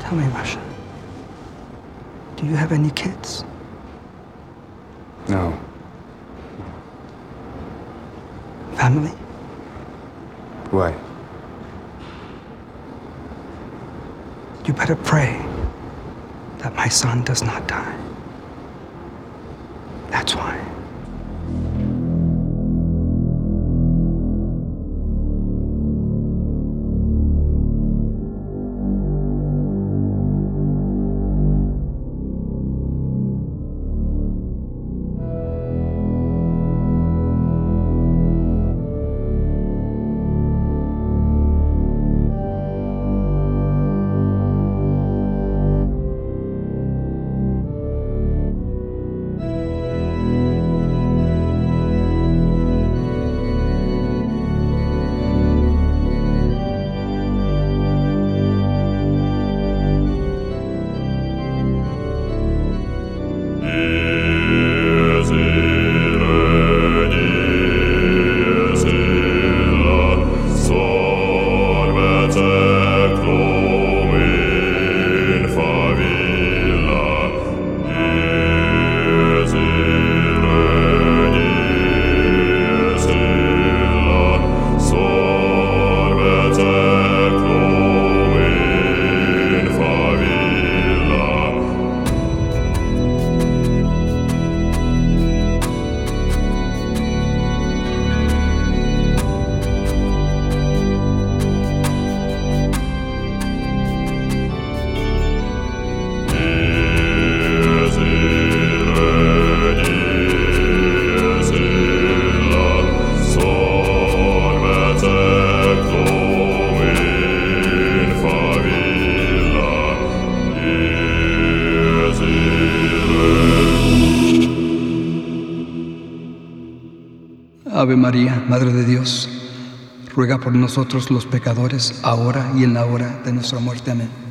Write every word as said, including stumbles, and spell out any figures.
Tell me, Russia, do you have any kids? No. Family? Why? You better pray that my son does not die. That's why. Ave María, Madre de Dios, ruega por nosotros los pecadores, ahora y en la hora de nuestra muerte. Amén.